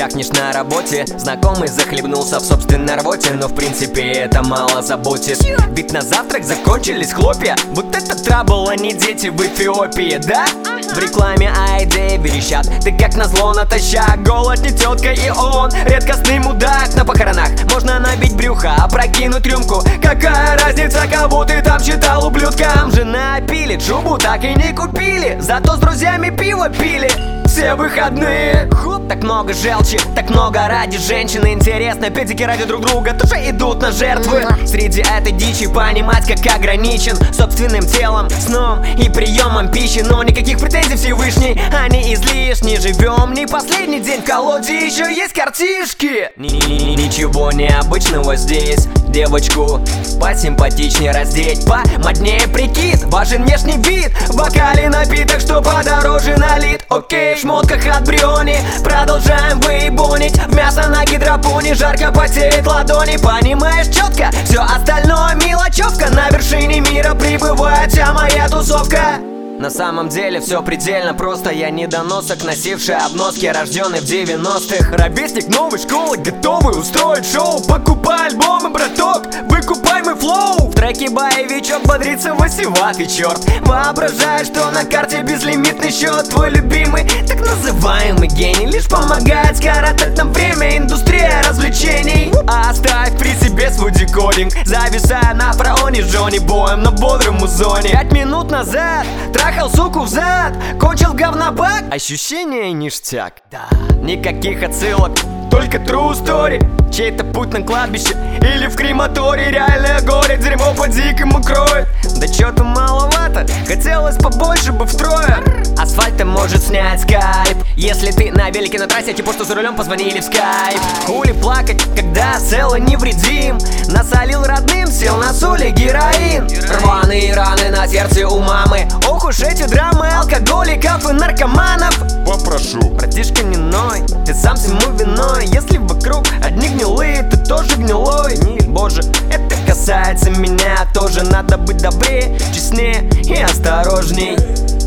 чахнешь на работе, знакомый захлебнулся в собственной рвоте, но в принципе это мало заботит. Ведь на завтрак закончились хлопья. Вот это трабл, а не дети в Эфиопии, да? В рекламе ID верещат: ты как назло натощак. Голод не тетка и он редкостный мудак. На похоронах можно набить брюхо, опрокинуть рюмку. Какая разница, кого ты там считал ублюдком? Жена пилит, шубу так и не купили, зато с друзьями пиво пили все выходные. Хоп, так много желчи, так много ради женщины. Интересно, педики ради друг друга тоже идут на жертвы. Среди этой дичи понимать, как ограничен собственным телом, сном и приемом пищи. Но никаких претензий Всевышний, они излишни. Живем не последний день в колоде, еще есть картишки. Ничего необычного здесь. Девочку посимпатичнее раздеть, помоднее прикид, важен внешний вид. В бокале напиток, что подороже налит. Окей, в шмотках от Бриони продолжаем выебонить. В мясо на гидропоне жарко потеет ладони. Понимаешь четко, все остальное мелочевка. На вершине мира прибывает вся моя тусовка. На самом деле все предельно просто. Я недоносок, носивший обноски, рожденный в 90-х. Ровесник новой школы, готовый устроить шоу. Покупай альбомы, браток, выкупай мой флоу. В треке боевичок бодрится васеватый черт. Воображаешь, что на карте безлимитный счет. Твой любимый, так называемый гений, лишь помогает скоротать нам время. Индустрия развлечений. Оставь при себе свой декодинг, зависая на фараоне с Джонни Боем на бодром музоне. 5 минут назад трахал суку взад, кончил в говнобак. Ощущение ништяк, да. Никаких отсылок, только true story. Чей-то путь на кладбище или в крематорий. Реальное горе, дерьмо по-дикому кроет. Да чё-то маловато, хотелось побольше бы втрое. Асфальтом может снять скайп, если ты на велике на трассе, типа что за рулем позвонили в скайп. Хули плакать, когда цело невредим. Насолил родным, сел на соли героин. Рваные раны на сердце у мамы. Ох уж эти драмы алкоголиков и наркоманов. Попрошу, братишка, не ной, ты сам всему виной. Если вокруг одни гнилые, ты тоже гнилой. Боже, это касается меня тоже. Надо быть добрее, честнее и осторожней.